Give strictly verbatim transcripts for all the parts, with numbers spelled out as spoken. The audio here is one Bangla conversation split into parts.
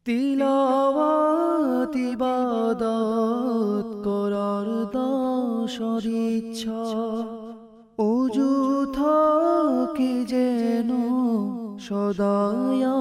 তিলাওয়াত ইবাদত করার দশর ইচ্ছা ওযু থাকে যেন সদায়া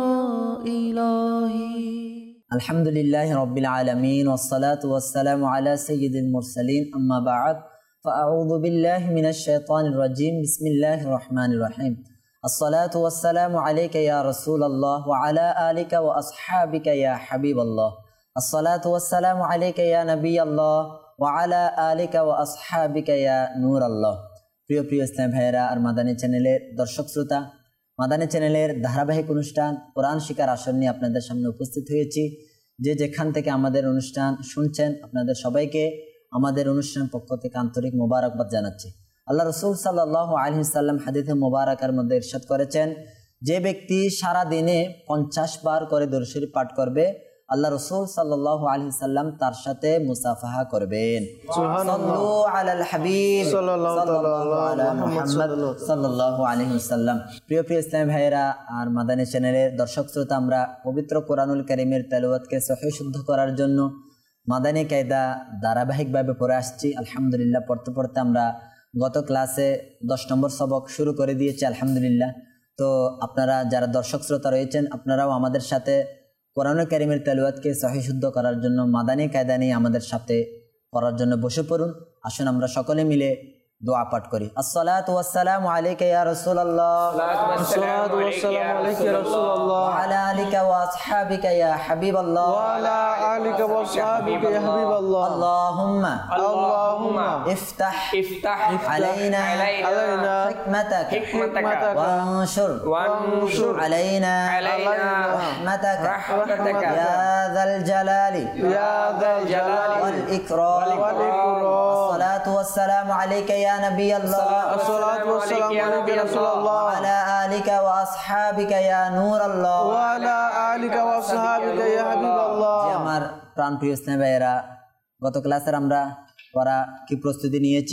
ইলাহি। আলহামদুলিল্লাহি রাব্বিল আলামিন ওয়াসসালাতু ওয়াসসালামু আলা সাইয়্যিদিল মুরসালিন আম্মা বা'দ ফাআউযু বিল্লাহি মিনাশ শাইতানির রাজীম বিসমিল্লাহির রহমানির রহিম। আসসালাতু ওয়াসসালামু আলাইকা ইয়া রাসূলাল্লাহ ওয়া আলা আলিকা ওয়া আসহাবিকা ইয়া হাবিবাল্লাহ। আসসালাতু ওয়াসসালামু আলাইকা ইয়া নবিয়াল্লাহ ওয়া আলা আলিকা ওয়া আসহাবিকা ইয়া নূরাল্লাহ। প্রিয় প্রিয় ইসলাম ভাইয়েরা আর মাদানী চ্যানেলের দর্শক শ্রোতা, মাদানী চ্যানেলের ধারাবাহিক অনুষ্ঠান কোরআন শিকার আসর নিয়ে আপনাদের সামনে উপস্থিত হয়েছি। যে যেখান থেকে আমাদের অনুষ্ঠান শুনছেন আপনাদের সবাইকে আমাদের অনুষ্ঠান পক্ষ থেকে আন্তরিক মোবারকবাদ জানাচ্ছি। আল্লাহ রসুল সাল্লাল্লাহু আলাইহি সাল্লাম হাদিসে মোবারকার মধ্যে ইরশাদ করেছেন, যে ব্যক্তি সারা দিনে পঞ্চাশ বার করে দরুদ শরীফ পাঠ করবে আল্লাহ রসুল সাল্লাল্লাহু আলাইহি সাল্লাম তার সাথে মুসাফাহা করবেন। সাল্লু আলাল হাবিব সাল্লাল্লাহু আলা মুহাম্মদ সাল্লাল্লাহু আলাইহি সাল্লাম। প্রিয় প্রিয় ইসলামী ভাইয়েরা আর মাদানী চ্যানেলের দর্শক শ্রোতা, আমরা পবিত্র কোরআনুল কারীমের তেলাওয়াতকে সহিহ শুদ্ধ করার জন্য মাদানী কায়দা ধারাবাহিকভাবে পড়ে আসছি। আলহামদুলিল্লাহ, পড়তে পড়তে আমরা গত ক্লাসে দশ নম্বর সবক শুরু করে দিয়েছি আলহামদুলিল্লাহ। তো আপনারা যারা দর্শক শ্রোতা রয়েছেন আপনারাও আমাদের সাথে কোরআনুল কারীমের তেলাওয়াতকে সহিহ শুদ্ধ করার জন্য মাদানী কায়দা নিয়ে আমাদের সাথে পড়ার জন্য বসে পড়ুন। আসুন আমরা সকলে মিলে দোয়া পাঠ করি। আসসালাতু ওয়াসসালামু আলাইকা ইয়া রাসূলুল্লাহ আসসালাতু ওয়াসসালামু আলাইকা ইয়া রাসূলুল্লাহ ওয়া আলা আলিকা ওয়া আসহাবিকা ইয়া হাবিবাল্লাহ ওয়া আলা আলিকা ওয়া আসহাবিকা ইয়া হাবিবাল্লাহ। আল্লাহুম্মা আল্লাহুম্মা ইফতাহ ইফতাহ আলাইনা আলাইনা হিকমাতাক হিকমাতাক ওয়ানশুর ওয়ানশুর আলাইনা আলাইনা রাহমাতাক রাহমাতাক ইয়া যাল জালালি ইয়া যাল জালালি ওয়াল ইকরাম ওয়াল ইকরাম। আসসালাতু ওয়াসসালামু আলাইকা ইয়া নবিয়াল্লাহ আসসালাতু ওয়াসসালামু আলাইকা ইয়া রাসূলুল্লাহ ওয়া আলা আলিকা ওয়া আসহাবিকা ইয়া নূরাল্লাহ ওয়া আলা আলিকা ওয়া আসহাবিকা ইয়া হাবিবাল্লাহ। যে আমার প্রাণপ্রিয় ইসলামী ভাইয়েরা, গত ক্লাসের আমরা পড়া কি প্রস্তুতি নিয়েছি?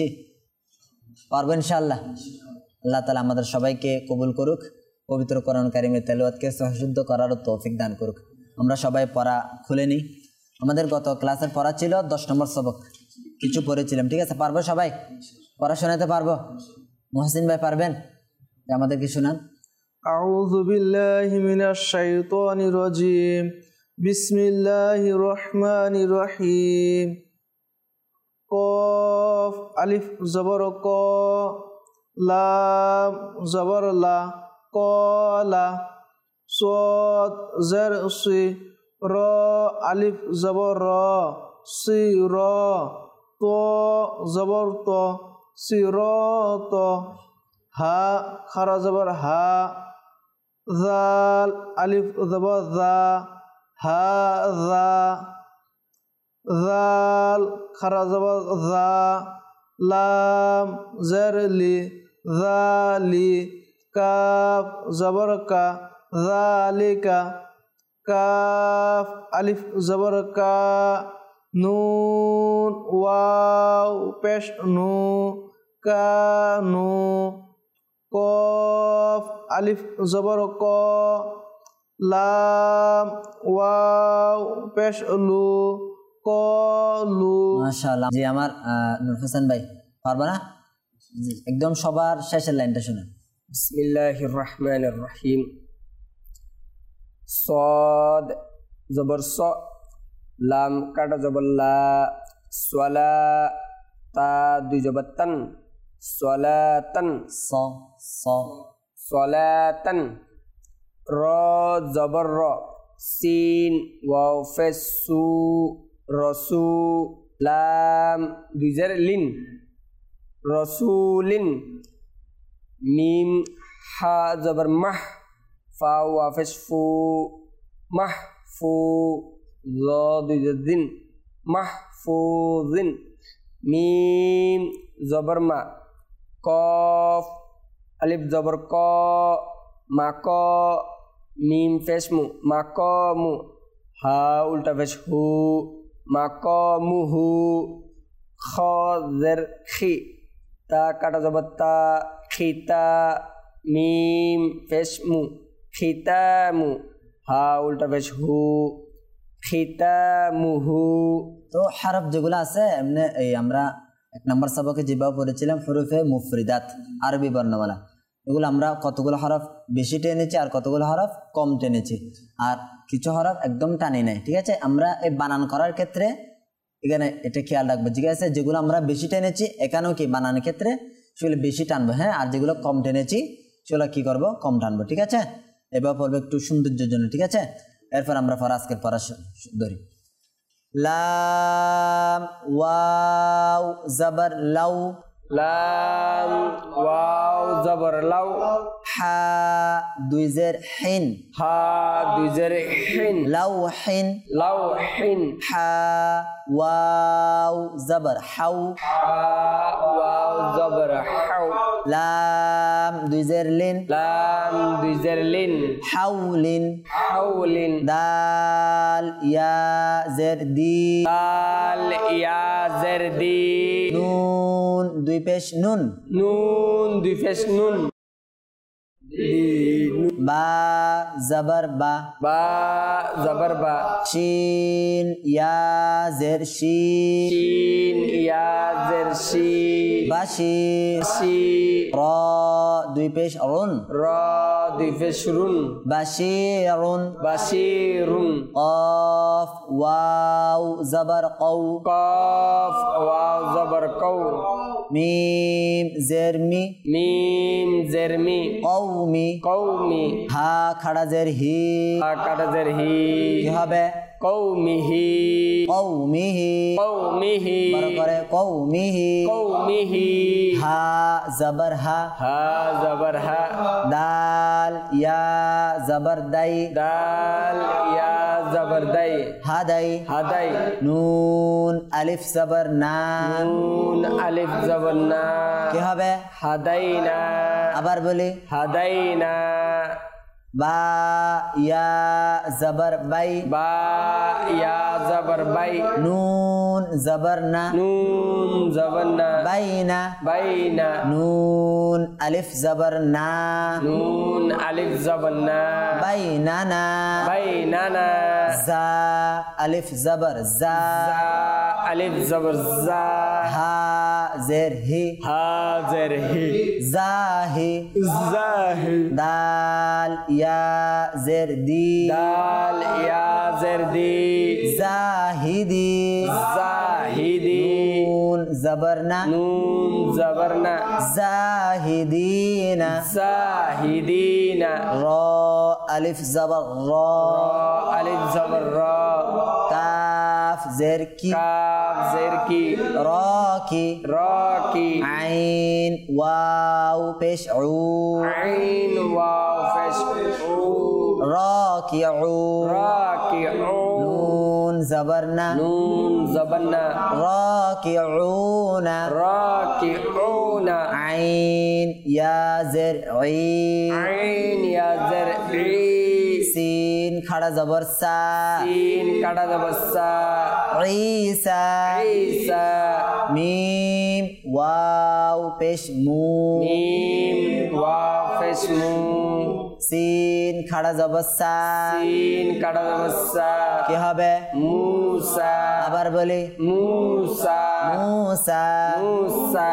পারবো ইনশাআল্লাহ। আল্লাহ তাআলা আমাদের সবাইকে কবুল করুক, পবিত্র কোরআন কারীমের তেলাওয়াতকে সহিশুদ্ধ করার তৌফিক দান করুক। আমরা সবাই পড়া খুলে নিই। আমাদের গত ক্লাসের পড়া ছিল দশ নম্বর সবক, কিছু পড়েছিলাম, ঠিক আছে? পারবো সবাই? পড়া শোনাতে পারবো? মুহসিন ভাই পারবেন? আমাদের কি শোনান। আউযু বিল্লাহি মিনাশ শাইতানির রাজীম বিসমিল্লাহির রহমানির রহিম। কফ আলিফ জবর ক, লাম জবর লা, কলা, সদ জের সি, র আলিফ জবর র, সি র, ত জবর ত, সিরাত, হা খারা জবর হা, জাল আলিফ জবর জা, হা জা, জাল খারা জবর জা, লাম জের লি, জালি, কাফ জবর কা, জালিকা, কাফ আলিফ জবর কা, নুন ওয়াও পেশ নু, কানু, কফ আলিফ জবর ক, লাম ওয়াও পেশ লু, কলু। মাশাআল্লাহ। জি আমার নূর হোসেন ভাই পারবে না? জি, একদম সবার শেষের লাইনটা শুনুন। বিসমিল্লাহির রহমানির রহিম। সদ জবর স, লাম কাটা জবর লা, সালা তা দুই জবর তান, সালাতান স স সালাতান, র জবর র, সিন ওয়াও ফেস সু, রসু, লাম দুই জের লিন, রসুলিন, মিম হা জবর মাহ, ফা ওয়া ফেস ফু, মাহ ফু, জ দুই জের দিন, মাহফুজিন, মিম জবর মা, কফ আলিফ জবর ক, মা ক, মিম ফেস মু, মা ক মু, হা উল্টা ফেস হু, মা ক মু হু, খ জের খি, তা কাটা জবর তা, খিতা, মিম ফেস মু, খিতামু, হা উল্টা ফেস হু, খিতামুহু। তো হরফ যেগুলো আছে এমনি এই আমরা এক নম্বর সবকে যেভাবে পড়েছিলাম হরফে মুফরিদাত আরবি বর্ণমালা, এগুলো আমরা কতগুলো হরফ বেশি টেনেছি আর কতগুলো হরফ কম টেনেছি, আর কিছু হরফ একদম টানি নাই। ঠিক আছে, আমরা এই বানান করার ক্ষেত্রে এখানে এটা খেয়াল রাখবো। ঠিক আছে, যেগুলো আমরা বেশি টেনেছি এখানেও কি বানানোর ক্ষেত্রে সেগুলো বেশি টানবো, হ্যাঁ, আর যেগুলো কম টেনেছি সেগুলো কি করব, কম টানবো। ঠিক আছে, এবার পড়বো একটু সৌন্দর্যের জন্য। ঠিক আছে, এরপর আমরা পড়া আজকের পড়া ধরি। লাম ওয়াও জবর লাউ, লাম ওয়াও জবর লাউ। হা দুই জের হিন, হা দুই জের হিন। লাউ হিন, লাউ হিন। হা ওয়াও জবর হাউ, হা ওয়াও জবর হাউ। লাম দুই জের লিন, লাম দুই জের লিন। হাউলিন, হাউলিন। দাল ইয়া জের দি, দাল ইয়া জের দি। নুন দুই পেশ নুন, নুন দুই পেশ নুন। বা জবর বা, বা জবর বা। শিন ইয়া জের শি, শিন ইয়া জের শি। Bashi, she. র দুই পেশ রুন, র দুই পেশ রুন। বাশিরুন, বাশিরুন। কফ ওয়াও জবর কৌ, কফ ওয়াও জবর কৌ। মিম জের মি, মিম জের মি। কৌমি, কৌমি। হা খাড়া জের হি, হা কাটা জের হি। কি হবে, কৌমিহি। কৌমিহি, কৌমিহি। বড় করে কৌমিহি, কৌমিহি। হা জবর হা, হা জবর হা। দাল ইয়া জবর দাই, দাল ইয়া জবর দাই। হাদাই, হাদাই। নুন আলিফ জবর না, নুন আলিফ জবর না। কি হবে, হাদাইনা। আবার বলি, হাদাইনা। বা ইয়া জবর বাই, বা ইয়া জবর বাই। নুন জবর না, নুন জবর না। বাইনা, বাইনা। নুন আলিফ জবর না, নুন আলিফ জবর না। বাইনানা, বাইনানা। জা আলিফ জবর জা, জা আলিফ জবর জা। হা জের হি, হা জের হি। Zahi, Zahi. দাল ইয়া জের দি, দাল ইয়া জের দি। জাহিদি, জাহিদি। নুন জবর না, নুন জবর না। জাহিদিনা, জাহিদিনা। র আলিফ জবর র, র আলিফ জবর র। কাফ জের কি, কাফ জের কি। র কি, র কি। আইন ওয়াও পেশ উ, আইন ওয়াও পেশ উ। র কি উ, র কি উ। নুন জবর না, নুন জবর না। র কি উনা, র কি উনা। আইন ইয়া জের ই, আইন ইয়া জের ই। সিন খাড়া জবর সা, সিন কাটা জবর সা। ঈসা, ঈসা। মিম ওয়াও পেশ মু, মিম ওয়াও পেশ মু। সিন খাড়া জবর সা, সিন কাটা জবর সা। কি হবে, মুসা। আবার বলি, মুসা। মুসা, মুসা।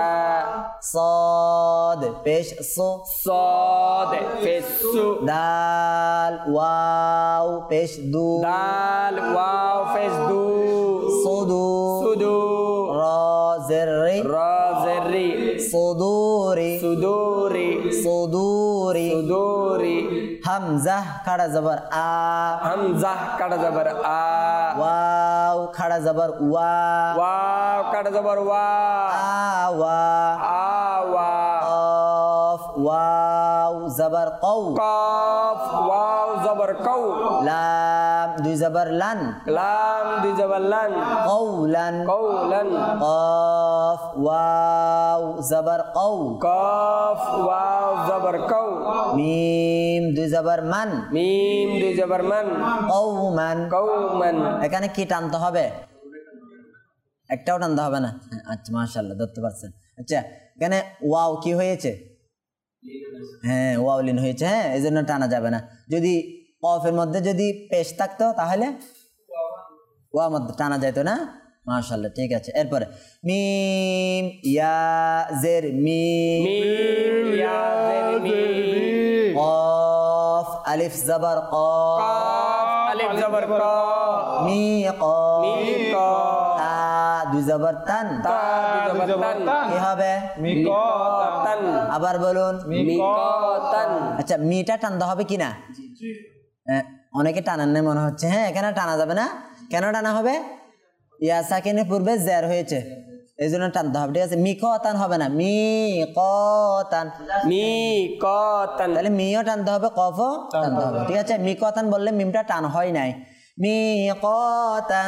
صاد পেশ সু, صاد পেশ সু। দাল ওয়াও পেশ দু, দাল ওয়াও পেশ দু। সুদু, সুদু। র জের রি, র জের রি। সুদুরি, সুদুরি। সুদুরি, সুদুরি। হামজা খাড়া জবর আ, হামজা কাটা জবর আ। ওয়াও খাড়া জবর ওয়া, ওয়াও কাটা জবর ওয়া। আওয়া, আওয়া। কফ ওয়াও জবর কৌ, কফ ওয়াও জবর কৌ। লাম দুই জবর লান, লাম দুই জবর লান। কৌলান, কৌলান। কফ ওয়াও জবর কৌ, কফ ওয়াও জবর কৌ। মিম দুই জবর মান, মিম দুই জবর মান। কৌমান, কৌমান। এখানে কি টানতে হবে, একটাও টানতে হবে না, আচ্ছা মাশাআল্লাহ ধরতে পারছেন। আচ্ছা এখানে ওয়াও কি হয়েছে, হ্যাঁ ওয়াও লিন হয়েছে, হ্যাঁ এই জন্য টানা যাবে না। যদি কফের মধ্যে যদি পেশ থাকতো তাহলে ওয়া মদ টানা যায় তো না মাশাআল্লাহ ঠিক আছে এরপরে মিম ইয়া জের মি মিম ইয়া জের মি কফ আলিফ জবর ক কফ আলিফ জবর ক মি ক মি ক তা দুই জবর তান তা দুই জবর তান কি হবে মিকতান আবার বলুন মিকতান আচ্ছা মিটা টানতে হবে কিনা হ্যাঁ, অনেকে টানান না মনে হচ্ছে হ্যাঁ এখানে টানা যাবে না কেন টানা হবে ইয়া সাকিনের পূর্বে জের হয়েছে এই জন্য টানতে হবে ঠিক আছে মিকতান হবে না মিকতান মিকতান তাহলে মিও টানতে হবে কফও টানতে হবে ঠিক আছে মিকতান বললে মিমটা টান হয় নাই মিকতান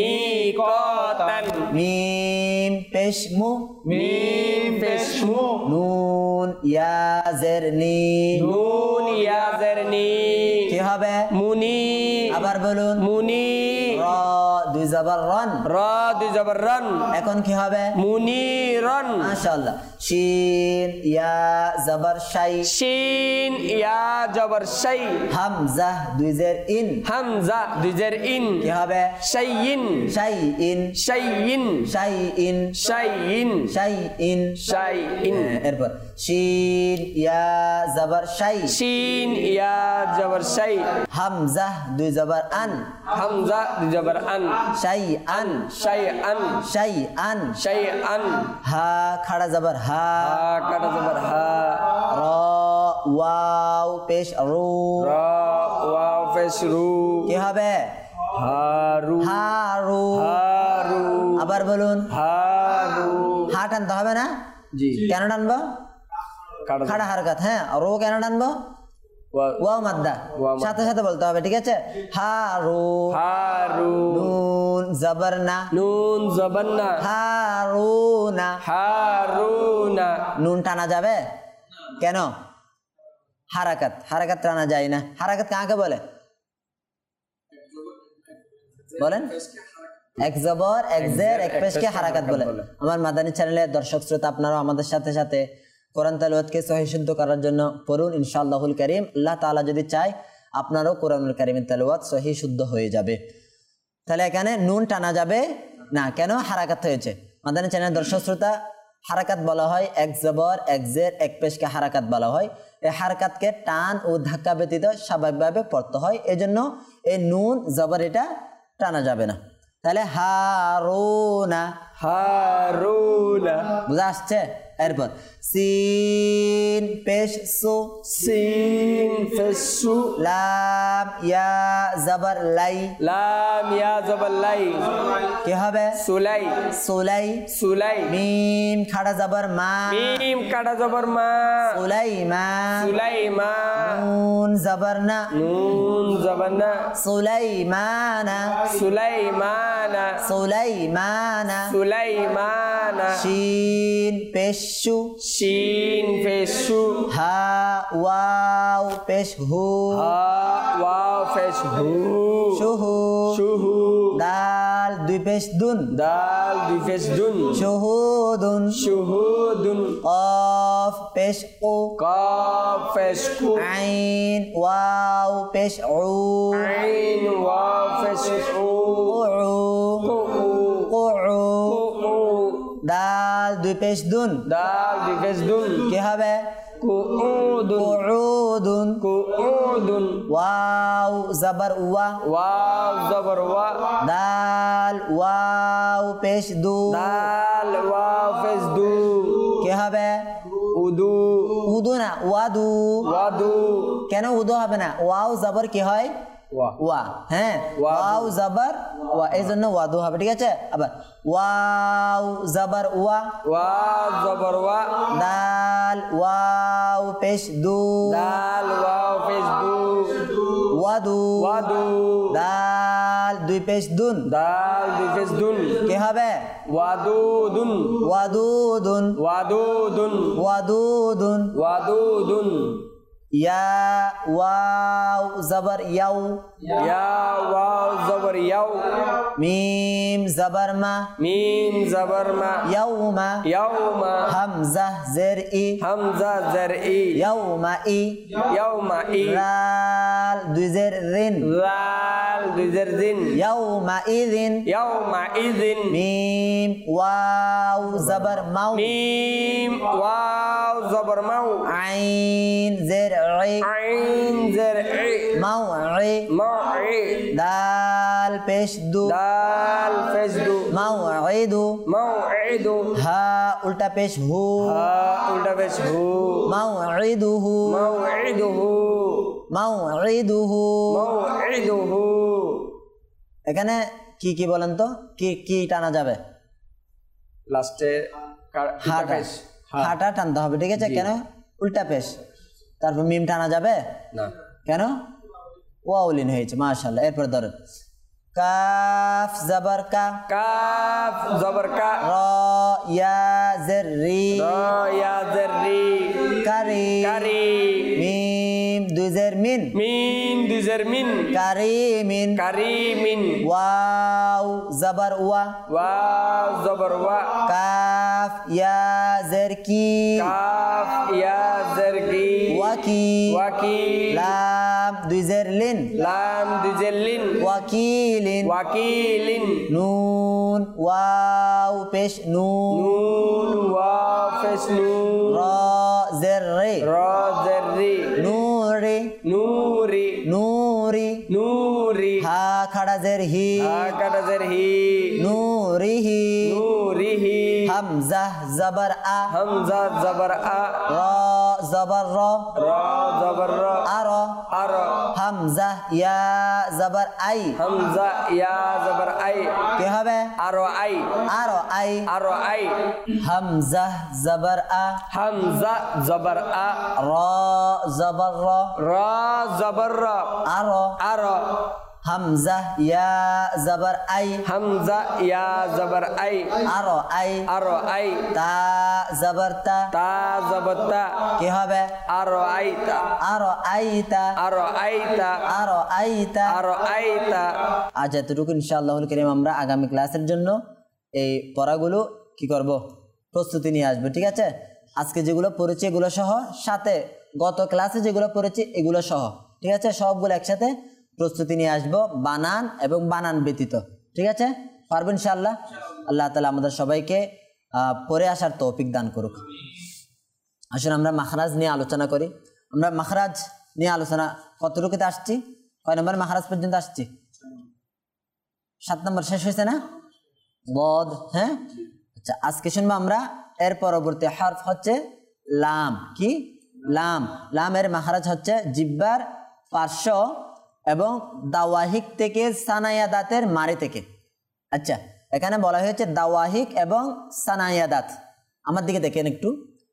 মিকতান মিম পেশ মু মিম পেশ মু নুন ইয়া জের নি নুন ইয়া জের নি কি হবে মুনি আবার বলুন মুনি র দুই জবর রন র দুই জবর রন এখন কি হবে মুনিরন মাশাআল্লাহ শিন ইয়া জবর শাই শিন ইয়া জবর শাই হামজা দুই জের ইন হামজা দুই জের ইন কি হবে শাইইন শাই ইন শাইইন শাই ইন শাইইন শাই ইন শাইইন এরপর শিন ইয়া জবর শাই শিন ইয়া জবর শাই হামজা দুই জবর আন হামজা দুই জবর আন শাই আন শাইআন শাই আন শাইআন হা খাড়া জবর হা হা কাটা জবর হা র ওয়াও পেশ রু র ওয়াও পেশ রু কি হবে হারু হারু হারু আবার বলুন হারু হা টানতে হবে না জি কেন টানবো কাটা খাড়া হারকাত হ্যাঁ রো কেন টানবো ওয়াও মাদ্দা ওয়াও মাদ্দা। সাথে সাথে বলতে হবে ঠিক আছে হারু হারু নুন জবর না নুন জবন্না হারুনা হারুনা নুন টানা যাবে কেন হারাকাত হারাকাত টানা যায় না হারাকাত কাকে বলে বলেন এক জবর এক জের এক পেশকে হারাকাত বলে আমার মাদানী চ্যানেলের দর্শক শ্রোতা আপনারাও আমাদের সাথে সাথে কোরআন তেলাওয়াতকে সহিহ শুদ্ধ করার জন্য পড়ুন ইনশাআল্লাহুল কারীম আল্লাহ তাআলা যদি চায় আপনারও কোরআনুল কারীমের তেলাওয়াত সহিহ শুদ্ধ হয়ে যাবে তাহলে এখানে নুন টানা যাবে না কেন হারাকাত হয়েছে মাদানী চ্যানেলের দর্শক শ্রোতা হারাকাত বলা হয় এক জবর এক জের এক পেশকে হারাকাত বলা হয় এই হারাকাতকে টান ও ধাক্কা ব্যতীত স্বাভাবিকভাবে পড়তে হয় এজন্য এই নুন জবর এটা টানা যাবে না তাহলে হারুনা হারুনা বুঝা আসছে এরপর সিন পেশ সু সিন ফেসু লাম ইয়া জবর লাই লাম ইয়া জবর লাই কি হবে সুলাই সুলাই সুলাই মিম খাড়া জবর মা মিম কাটা জবর মা সুলাইমা সুলাইমা নুন জবর না নুন জবন্না সুলাইমানা সুলাইমানা সুলাইমানা সুলাইমানা শিন পেশু শিন ফেসু হা ওয়াও পেশ হু হা ওয়াও ফেস হু শুহু শুহু দাল দুই পেশ দুন দাল দুই ফেস দুন শুহুদুন শুহুদুন কফ পেশ ও কাফ ফেস কু আইন ওয়াও পেশ উ আইন ওয়াও ফেস উ কুউ কুউ কু দাল দুই পেশ দুন দাল দুই ফেস দুন কি হবে কুউদুন কুউদুন কুউদুন ওয়াও জবর ওয়া ওয়াও জবর ওয়া দাল ওয়াও পেশ দু দাল ওয়াও ফেস দু কি হবে উদু উদু না ওয়াদু ওয়াদু কেন উদু হবে না ওয়াও জবর কি হয় ওয়া ওয়া হ্যাঁ ওয়াও জবর ওয়া এই জন্য ওয়াদু হবে ঠিক আছে আবার ওয়াও জবর ওয়া ওয়াও জবর ওয়া দাল ওয়াও পেশ দু দাল ওয়াও ফেস দু ওয়াদু ওয়াদু দাল দুই পেশ দুন দাল দুই ফেস দুন কি হবে ওয়াদুদুন ওয়াদুদুন ওয়াদুদুন ওয়াদুদুন ওয়াদুদুন ইয়া ওয়াও জবর ইয়াও ইয়া ওয়াও জবর ইয়াও মিম জবর মা মিম জবর মা ইয়াউমা ইয়াউমা হামজা জের ই হামজা জের ই ইয়াউমা ই ইয়াউমা ই লাল দুই জের রিন লাল দাল দুই জের দিন ইয়াউমা ইযিন ইয়াউমা ইযিন মিম ওয়াও জবর মাউ মিম ওয়াও জবর মাউ আইন জের ই আইন জের ই মাউ ই মাউই দাল পেশ দু দাল পেশ দু মাউইদু মাউইদু হা উল্টা পেশ হু হা উল্টা পেশ হু মাউইদুহু মাউইদুহু মাউইদুহু মাউইদুহু এখানে কি কি বলেন তো কি কি টানা যাবে লাস্টে হাটা পেশ হাটা টানতে হবে ঠিক আছে কেন উল্টা পেশ তারপর মিম টানা যাবে না কেন ওয়াউলিন হয়েছে মাশাআল্লাহ এরপর ধরেন কাফ জবর কা কাফ জবর কা র ইয়া জের রি র ইয়া জের রি কারি কারি মিম দুই জের মিন মিন দুই জের মিন কারিমিন কারিমিন ওয়াও জবর ওয়া ওয়াও জবর ওয়া কাফ ইয়া জের কি কাফ ইয়া জের কি ওয়াকি ওয়াকি লাম দুই জের লিন লাম দুই জের লিন ওয়াকিলিন ওয়াকিলিন নুন ওয়াও পেশ নুন নুন ওয়াও পেশ নুন র জের রে র জের রি নূরি নূরি নূরি নূরি হা খাড়া জের হি হা কাটা জের হি নূরিহি নূরিহি হামজা জবর আ হামজা জবর আ র জবর র র জবর র আর আর হামজা ইয়া জবর আই হামজা ইয়া জবর আই কি হবে আর আই আর আই আর আই হামজা জবর আ হামজা জবর আ র জবর র র জবর র আর আর হামজা ইয়া জবর আই হামজা ইয়া জবর আই আর আই আর আই তা জবর তা তা জবর তা কি হবে আর আইতা আর আইতা আর আইতা আর আইতা আর আইতা আজ এতটুকু ইনশাআল্লাহুল কারীম আমরা আগামী ক্লাসের জন্য এই পড়াগুলো কি করব প্রস্তুতি নিয়ে আসবো ঠিক আছে আজকে যেগুলো পড়েছি এগুলো সহ সাথে গত ক্লাসে যেগুলো পড়েছি এগুলো সহ ঠিক আছে সবগুলো একসাথে প্রস্তুতি নিয়ে আসবো বানান এবং বানান ব্যতীত ঠিক আছে পারবো ইনশাআল্লাহ আল্লাহ তাআলা আমাদের সবাইকে পড়ে আসার তৌফিক দান করুক আসুন আমরা মাখরাজ নিয়ে আলোচনা করি আমরা মাখরাজ নিয়ে আলোচনা কতটুকুতে আসছি কয় নম্বর মাখরাজ পর্যন্ত আসছি সাত নম্বর শেষ হয়েছে না বদ হ্যাঁ আচ্ছা আজকে শুনবো আমরা এর পরবর্তী হরফ হচ্ছে লাম কি লাম লামের মাখরাজ হচ্ছে জিহ্বার পার্শ্ব এবং দাওয়াহিক থেকে সানায়া দাঁতের মারি থেকে আচ্ছা এখানে বলা হয়েছে দাওয়াহিক এবং সানায়া দাঁত আমার দিকে দেখেন একটু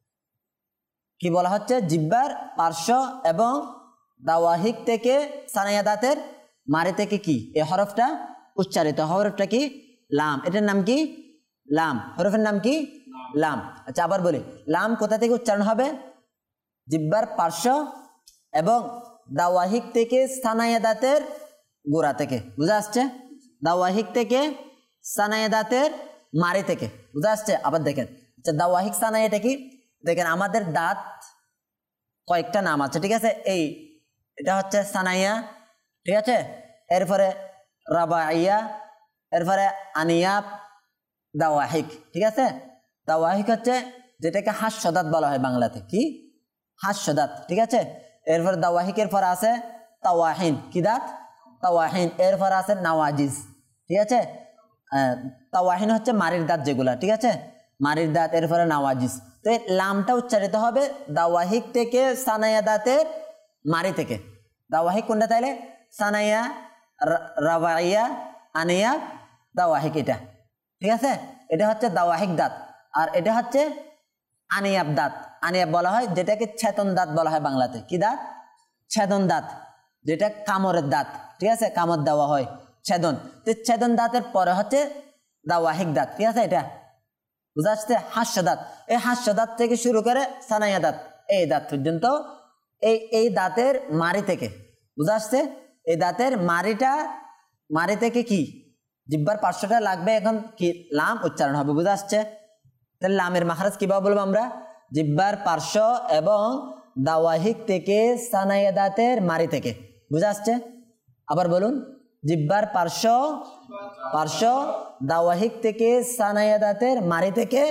কি বলা হচ্ছে জিহ্বার পার্শ্ব এবং দাওয়াহিক থেকে সানায়া দাঁতের মারি থেকে কি এই হরফটা উচ্চারিত হরফটা কি লাম এটার নাম কি লাম হরফের নাম কি লাম আচ্ছা আবার বলি লাম কোথা থেকে উচ্চারণ হবে জিহ্বার পার্শ্ব এবং দাওয়াহিক থেকে সানায়া দাঁতের গোড়া থেকে বুঝা আসছে দাওয়াহিক থেকে সানায়া দাঁতের মারি থেকে বুঝা আসছে আবার দেখেন আচ্ছা দাওয়াহিক সানায়াটা কি দেখেন আমাদের দাঁত কয়েকটা নাম আছে ঠিক আছে এই এটা হচ্ছে সানাইয়া ঠিক আছে এরপরে রাবাইয়া এরপরে আনিয়াব দাওয়াহিক ঠিক আছে দাওয়াহিক হচ্ছে যেটাকে হাস্য দাঁত বলা হয় বাংলাতে কি হাস্য দাঁত ঠিক আছে এরপর দাওয়াহিকের পর আছে তাওয়াহিন কি দাঁত তাওয়াহিন এরপর আছে নাওয়াজিজ ঠিক আছে তাওয়াহিন হচ্ছে মারির দাঁত যেগুলা ঠিক আছে মারির দাঁত এরপরে নাওয়াজিজ তো এই লামটা উচ্চারিত হবে দাওয়াহিক থেকে সানায়া দাঁতের মারি থেকে দাওয়াহিক কোনটা তাইলে সানাইয়া রাবাইয়া আনিয়া দাওয়াহিক এটা ঠিক আছে এটা হচ্ছে দাওয়াহিক দাঁত আর এটা হচ্ছে আনিয়াব দাঁত আনিয়াব বলা হয় যেটাকে ছেদন দাঁত বলা হয় বাংলাতে কি দাঁত ছেদন দাঁত যেটা কামড়ের দাঁত ঠিক আছে কামড় দেওয়া হয় ছেদন তো ছেদন দাঁতের পরে হচ্ছে দাওয়াহিক দাঁত ঠিক আছে এটা বুঝা আসছে হাস্য দাঁত এই হাস্য দাঁত থেকে শুরু করে সানাইয়া দাঁত এই দাঁত পর্যন্ত এই এই দাঁতের মারি থেকে বুঝা আসছে এই দাঁতের মারিটা মারি থেকে কি জিহ্বার পার্শ্বটা লাগবে এখন কি লাম উচ্চারণ হবে বুঝা আসছে তাহলে লামের মাখরাজ কিভাবে বলবো আমরা জিহ্বার পার্শ্ব এবং দাওয়াহিক থেকে সানাইয়া দাঁতের মারি থেকে বুঝা আসছে আবার বলুন জিহ্বার পার্শ্ব পার্শ্ব, দাওয়াহিক থেকে সানায়া দাঁতের মারি থেকে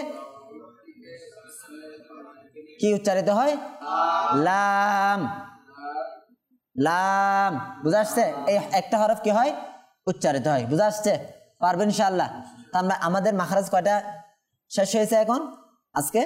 কি উচ্চারিত হয়? লাম। লাম বুঝা আসছে? এই একটা হরফ কি হয়? উচ্চারিত হয়। বুঝা আসছে? পারবেন ইনশাআল্লাহ? আমরা আমাদের মাখরাজ কয়টা শেষ হয়েছে এখন আজকে?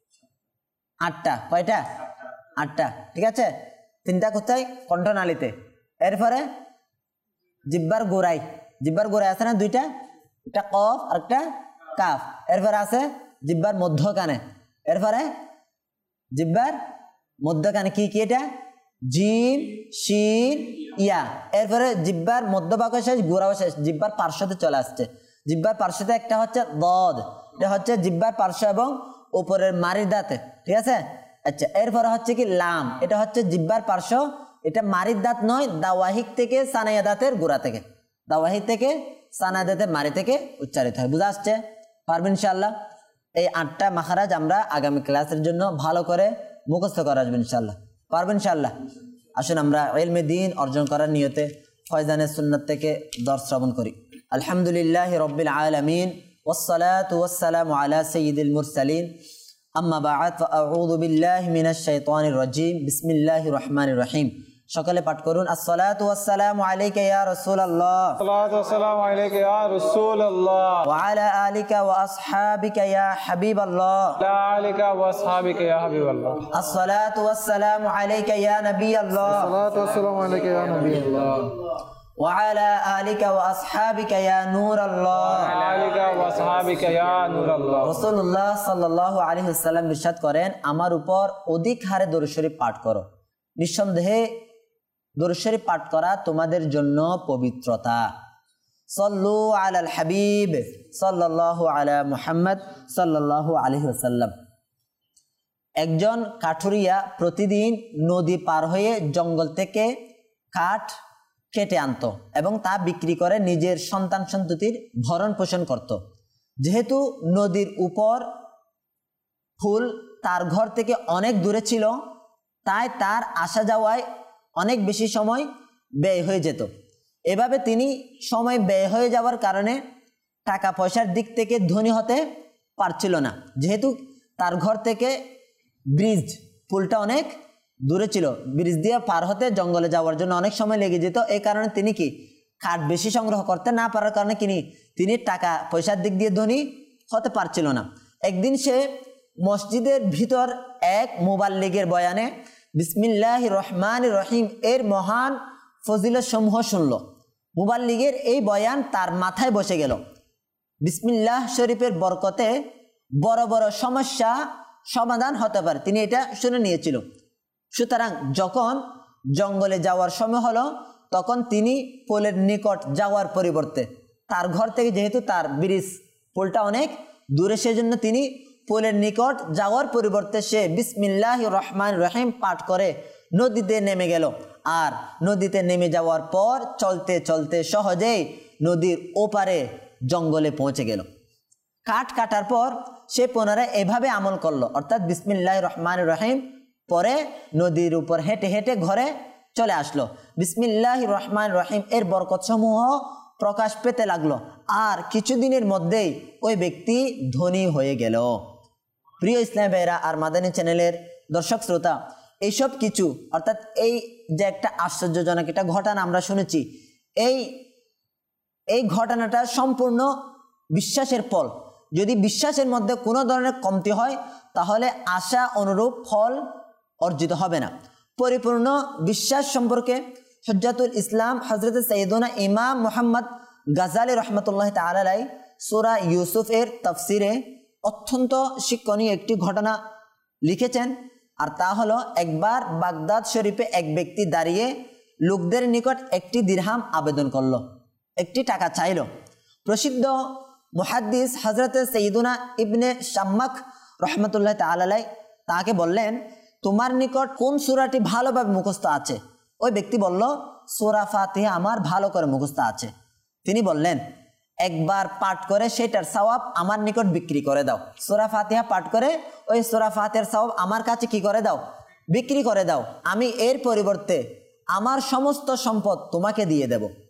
আটটা। কয়টা? আটটা। ঠিক আছে, তিনটা কোথায়? কণ্ঠনালীতে। এরপরে জিহ্বার গোড়ায়, জিহ্বার গোড়ায় আছে না দুইটা, একটা কফ আর একটা কাফ। এরপরে আছে জিহ্বার মধ্যখানে, এরপরে জিহ্বার মধ্যখানে কি কি এটা? জিম, শিন, ইয়া। এরপরে জিহ্বার মধ্যভাগ শেষ, গোড়াও শেষ, জিহ্বার পার্শ্বতে চলে আসছে। জিহ্বার পার্শ্বতে একটা হচ্ছে দদ, এটা হচ্ছে জিহ্বার পার্শ্ব এবং উপরের মারির দাঁতে। ঠিক আছে, আচ্ছা। এরপরে হচ্ছে কি লাম, এটা হচ্ছে জিহ্বার পার্শ্ব, এটা মারির দাঁত নয়, দাওয়াহিক থেকে সানায়া দাঁতের গোড়া থেকে, দাওয়াহিক থেকে সানায়া দাঁতের মারি থেকে উচ্চারিত হয়। বুঝা আসছে? পারবেন ইনশাআল্লাহ? এই আটটা মাখারাজ আমরা আগামী ক্লাসের জন্য ভালো করে মুখস্থ করা আসবেন ইনশাআল্লাহ। পারবেন ইনশাআল্লাহ? আসুন আমরা ইলমে দ্বীন অর্জন করার নিয়তে ফয়জানের সুন্নাত থেকে দর্শ শ্রবণ করি। আলহামদুলিল্লাহি রাব্বিল আলামিন ওয়াসসালাতু ওয়াসসালামু আলা সাইয়্যিদিল মুরসালিন আম্মা বা'দ ফাআউযু বিল্লাহি মিনাশ শাইতানির রাজীম বিসমিল্লাহির রহমানির রহিম। সকলে পাঠ করুন, আসসালাতু ওয়াসসালামু আলাইকা ইয়া রাসূলুল্লাহ, আসসালাতু ওয়াসসালামু আলাইকা ইয়া রাসূলুল্লাহ, ওয়া আলা আলিকা ওয়া আসহাবিকা ইয়া হাবিবাল্লাহ, ওয়া আলিকা ওয়া আসহাবিকা ইয়া হাবিবাল্লাহ, আসসালাতু ওয়াসসালামু আলাইকা ইয়া নাবিয়াল্লাহ, আসসালাতু ওয়াসসালামু আলাইকা ইয়া নাবিয়াল্লাহ, ওয়া আলা আলিকা ওয়া আসহাবিকা ইয়া নূরাল্লাহ, ওয়া আলিকা ওয়া আসহাবিকা ইয়া নূরাল্লাহ। রাসূলুল্লাহ সাল্লাল্লাহু আলাইহি ওয়াসাল্লাম ইরশাদ করেন, আমার উপর অধিক হারে দরুদ শরীফ পাঠ করো, নিঃসন্দেহে দরুদ শরীফ পাঠ করা তোমাদের জন্য পবিত্রতা। সাল্লু আলাল হাবিব সাল্লাল্লাহু আলা মুহাম্মদ সাল্লাল্লাহু আলাইহি ওয়াসাল্লাম। একজন কাঠুরিয়া প্রতিদিন নদী পার হয়ে জঙ্গল থেকে কাঠ কেটে আনতো এবং তা বিক্রি করে নিজের সন্তান সন্ততির ভরণ পোষণ করত। যেহেতু নদীর উপর ফুল তার ঘর থেকে অনেক দূরে ছিল, তাই তার আসা যাওয়ায় অনেক বেশি সময় ব্যয় হয়ে যেত। এভাবে তিনি সময় ব্যয় হয়ে যাওয়ার কারণে টাকা পয়সার দিক থেকে ধনী হতে পারছিল না। যেহেতু তার ঘর থেকে ব্রিজ পুলটা অনেক দূরে ছিল, ব্রিজ দিয়ে পার হতে জঙ্গলে যাওয়ার জন্য অনেক সময় লেগে যেত। এই কারণে তিনি কি কাঠ বেশি সংগ্রহ করতে না পারার কারণে কিনি তিনি টাকা পয়সার দিক দিয়ে ধনী হতে পারছিল না। একদিন সে মসজিদের ভিতর এক মুবাল্লিগের বয়ানে বিসমিল্লাহির রহমানির রহিম এর মহান ফজিলত সমূহ শুনল। মুবাল্লিগের এই বয়ান তার মাথায় বসে গেল। বিসমিল্লাহ শরীফের বরকতে বড় বড় সমস্যা সমাধান হতে পারে, তিনি এটা শুনে নিয়েছিল। সুতরাং যখন জঙ্গলে যাওয়ার সময় হলো, তখন তিনি পোলের নিকট যাওয়ার পরিবর্তে তার ঘর থেকে, যেহেতু তার ব্রিজ পোলটা অনেক দূরে, সেজন্য তিনি পোলের নিকট যাওয়ার পরিবর্তে সে বিসমিল্লাহির রহমানির রহিম পাঠ করে নদীতে নেমে গেল। আর নদীতে নেমে যাওয়ার পর চলতে চলতে সহজেই নদীর ওপারে জঙ্গলে পৌঁছে গেল। কাঠ কাটার পর সে পুনরায় এভাবে আমল করলো, অর্থাৎ বিসমিল্লাহির রহমানির রহিম পরে নদীর উপর হেঁটে হেঁটে ঘরে চলে আসলো। বিসমিল্লাহির রহমানির রহিম এর বরকত সমূহ প্রকাশ পেতে লাগলো, আর কিছুদিনের মধ্যেই ওই ব্যক্তি ধনী হয়ে গেল। প্রিয় ইসলামী ভাইরা আর মাদানী চ্যানেলের দর্শক শ্রোতা, এইসব কিছু অর্থাৎ এই যে একটা আশ্চর্যজনক একটা ঘটনা আমরা শুনেছি, এই এই ঘটনাটা সম্পূর্ণ বিশ্বাসের ফল। যদি বিশ্বাসের মধ্যে কোনো ধরনের কমতি হয়, তাহলে আশা অনুরূপ ফল অর্জিত হবে না। পরিপূর্ণ বিশ্বাস সম্পর্কে হুজ্জাতুল ইসলাম হযরত সাইয়্যিদুনা ইমাম মুহাম্মদ গাজালি রহমতুল্লাহ তাআলা আলাইহি সূরা ইউসুফ এর তাফসিরে অত্যন্ত শিক্ষণীয় একটি ঘটনা লিখেছেন। আর তা হলো, একবার বাগদাদ শরীফে এক ব্যক্তি দাঁড়িয়ে লোকদের নিকট একটি দিরহাম আবেদন করল, একটি টাকা চাইল। প্রসিদ্ধ মুহাদ্দিস হযরত সাইয়্যিদুনা ইবনে শাম্মাক রহমতুল্লাহ তাআলা আলাইহি তাকে বললেন, তোমার নিকট কোন সূরাটি ভালোভাবে মুখস্থ আছে? ওই ব্যক্তি বলল, সূরা ফাতিহা আমার ভালো করে মুখস্থ আছে। তিনি বললেন, একবার পাঠ করে সেটার সওয়াব আমার নিকট বিক্রি করে দাও। সূরা ফাতিহা পাঠ করে ওই সূরা ফাতিহার সওয়াব আমার কাছে কি করে দাও? বিক্রি করে দাও। আমি এর পরিবর্তে আমার সমস্ত সম্পদ তোমাকে দিয়ে দেব।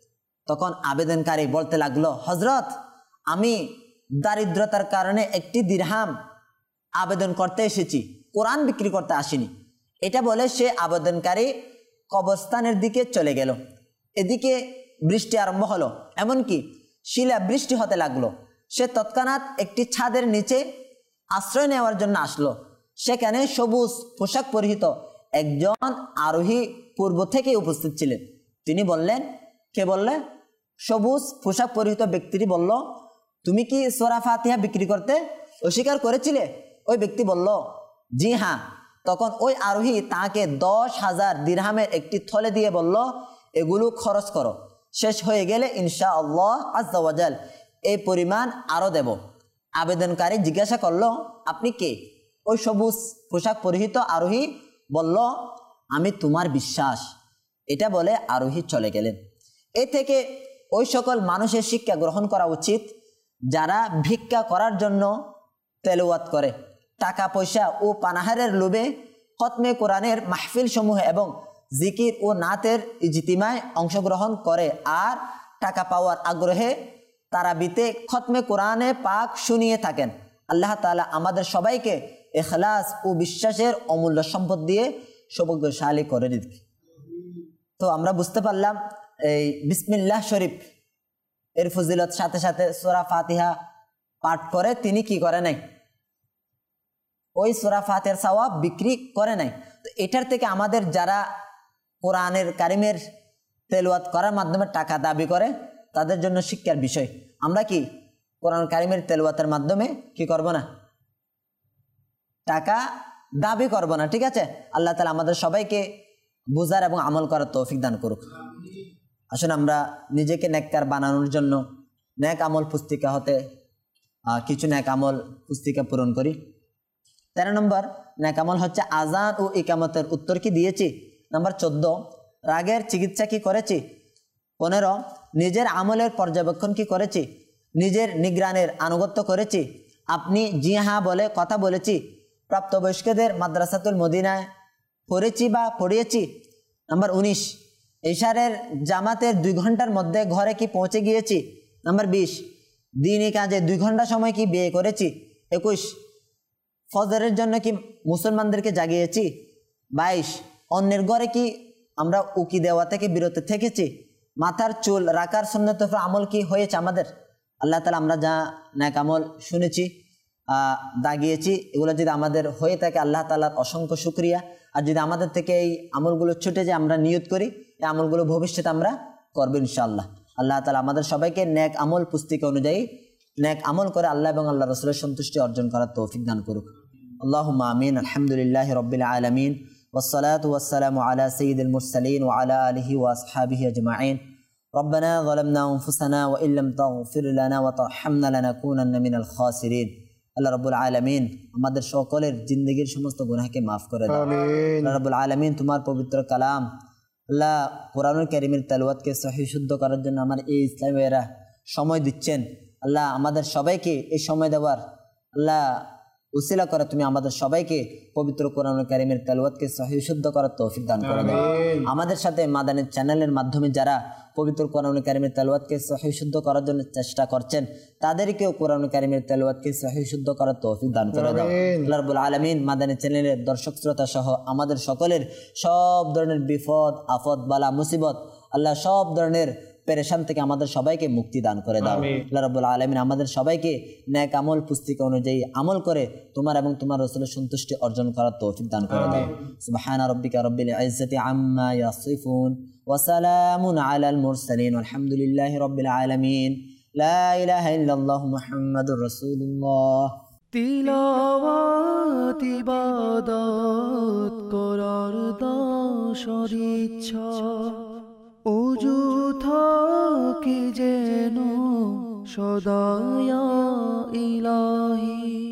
তখন আবেদনকারী বলতে লাগলো, হজরত, আমি দারিদ্রতার কারণে একটি দিরহাম আবেদন করতে এসেছি, কোরআন বিক্রি করতে আসিনি। এটা বলে সে আবেদনকারী কবরস্থানের দিকে চলে গেল। এদিকে বৃষ্টি আরম্ভ হলো, এমনকি শিলা বৃষ্টি হতে লাগলো। সে তৎক্ষণাৎ একটি ছাদের নিচে আশ্রয় নেওয়ার জন্য আসলো। সেখানে সবুজ পোশাক পরিহিত একজন আরোহী পূর্ব থেকে উপস্থিত ছিলেন। তিনি বললেন, কে বললে? সবুজ পোশাক পরিহিত ব্যক্তিটি বলল, তুমি কি সূরা ফাতিহা বিক্রি করতে অস্বীকার করেছিলে? ওই ব্যক্তি বলল, জি হ্যাঁ। তখন ওই আরোহী তাকে দশ হাজার দিরহামের একটি থলে দিয়ে বলল, এগুলো খরচ করো, শেষ হয়ে গেলে ইনশাআল্লাহ আজ্জা ওয়া জাল এই পরিমাণ আরও দেব। আবেদনকারী জিজ্ঞাসা করল, আপনি কে? ওই সবুজ পোশাক পরিহিত আরোহী বলল, আমি তোমার বিশ্বাস। এটা বলে আরোহী চলে গেলেন। এ থেকে ওই সকল মানুষের শিক্ষা গ্রহণ করা উচিত যারা ভিক্ষা করার জন্য তেলাওয়াত করে, টাকা পয়সা ও পানাহারের লোভে খতমে কোরআনের মাহফিল সমূহ এবং জিকির ও নাতের ইজতিমায় অংশগ্রহণ করে আর টাকা পাওয়ার আগ্রহে তারাবিতে খতমে কোরআনে পাক শুনিয়ে থাকেন। আল্লাহ তাআলা আমাদের সবাইকে ইখলাস ও বিশ্বাসের অমূল্য সম্পদ দিয়ে সৌভাগ্যশালী করে দিন। তো আমরা বুঝতে পারলাম এই বিসমিল্লাহ শরীফ এর ফজিলত সাথে সাথে সূরা ফাতিহা পাঠ করে তিনি কি করে নাই, ওই সূরা ফাতিহার সওয়াব বিক্রি করে নাই। তো এটার থেকে আমাদের যারা কোরআনের কারিমের তেলাওয়াত করার মাধ্যমে টাকা দাবি করে তাদের জন্য শিক্ষার বিষয়, আমরা কি কোরআন কারিমের তেলাওয়াতের মাধ্যমে কি করব না, টাকা দাবি করব না। ঠিক আছে, আল্লাহ তাআলা আমাদের সবাইকে বুঝার এবং আমল করার তৌফিক দান করুক। আসুন আমরা নিজেকে নেককার বানানোর জন্য নেক আমল পুস্তিকা হতে কিছু নেক আমল পুস্তিকা পূরণ করি। তেরো নম্বর নেক আমল হচ্ছে আজান ও ইকামতের উত্তর কি দিয়েছি। নাম্বার চোদ্দ, রাগের চিকিৎসা কি করেছি। পনেরো, নিজের আমলের পর্যবেক্ষণ কি করেছি, নিজের নিগরানের আনুগত্য করেছি। আপনি জি হ্যাঁ বলে কথা বলেছি। প্রাপ্তবয়স্কদের মাদ্রাসাতুল মদিনায় পড়েছি বা পড়িয়েছি। নাম্বার উনিশ, ইশারের জামাতের দুই ঘন্টার মধ্যে ঘরে কি পৌঁছে গিয়েছি। নাম্বার বিশ, দিনই কাজে দুই ঘন্টা সময় কি ব্যয় করেছি। একুশ, ফজরের জন্য কি মুসলমানদেরকে জাগিয়েছি। বাইশ, অন্যের ঘরে কি আমরা উকি দেওয়া থেকে বিরত থেকেছি। মাথার চুল রাখার সুন্নত আমল কি হয়েছে আমাদের। আল্লাহ তাআলা আমরা যা নেক আমল শুনেছি দাগিয়েছি এগুলো যদি আমাদের হয়ে থাকে আল্লাহ তাআলার অসংখ্য শুকরিয়া। আর যদি আমাদের থেকে এই আমলগুলো ছুটে যায় আমরা নিয়ত করি এই আমলগুলো ভবিষ্যতে আমরা করব ইনশাআল্লাহ। আল্লাহ তাআলা আমাদের সবাইকে নেক আমল পুস্তিকা অনুযায়ী নেক আমল করে আল্লাহ এবং আল্লাহ রাসূলের সন্তুষ্টি অর্জন করার তৌফিক দান করুক। আল্লাহুম্মা আমিন। আলহামদুলিল্লাহি রাব্বিল আলামিন والصلاة والسلام على سيد المرسلين وعلى آله وأصحابه أجمعين. ربنا ظلمنا أنفسنا وإن لم تغفر لنا وترحمنا لنكونن من الخاسرين. আল্লাহ রাব্বুল আলামিন আমাদের সকলের জিন্দেগীর সমস্ত গুনাহকে মাফ করে দাও। আমিন। আল্লাহ রাব্বুল আলামিন তোমার পবিত্র কালাম আল্লাহ কোরআনুল কারীমের তেলাওয়াতকে সহিহ শুদ্ধ করার জন্য আমার এই ইসলামীরা সময় দিচ্ছেন। আল্লাহ আমাদের সবাইকে এই সময় দেওয়ার আল্লাহ উসিলা করে তুমি আমাদের সবাইকে পবিত্র কোরআনুল কারীমের তেলাওয়াতকে সহিহ শুদ্ধ করার তৌফিক দান করে দাও। আমাদের সাথে মাদানী চ্যানেলের মাধ্যমে যারা পবিত্র কোরআনুল কারীমের তেলাওয়াতকে সহিহ শুদ্ধ করার জন্য চেষ্টা করছেন তাদেরকেও কোরআনুল কারীমের তেলাওয়াতকে সহিহ শুদ্ধ করার তৌফিক দান করে দাও। আল্লাহ রাব্বুল আলামিন মাদানী চ্যানেলের দর্শক শ্রোতা সহ আমাদের সকলের সব ধরনের বিপদ আপদ বালা মুসিবত আল্লাহ সব ধরনের পেরেশান থেকে আমাদের সবাইকে মুক্তি দান করে দাও। আল্লাহ রাব্বুল আলামিন আমাদের সবাইকে নেক আমল পুস্তিকা অনুযায়ী আমল করে তোমার এবং তোমার রাসূলের সন্তুষ্টি অর্জন করার তৌফিক দান করে দাও। সুবহান রাব্বিকা রাব্বিল ইজ্জাতি আম্মা ইয়াসিফুন ওয়া সালামুন আলাল মুরসালিন ওয়ালহামদুলিল্লাহি রাব্বিল আলামিন। লা ইলাহা ইল্লাল্লাহু মুহাম্মাদুর রাসূলুল্লাহ। তিলাওয়াত ইবাদত করার দাস ইচ্ছা ওযু থাকে যেন সদা ইয়া ইলাহি।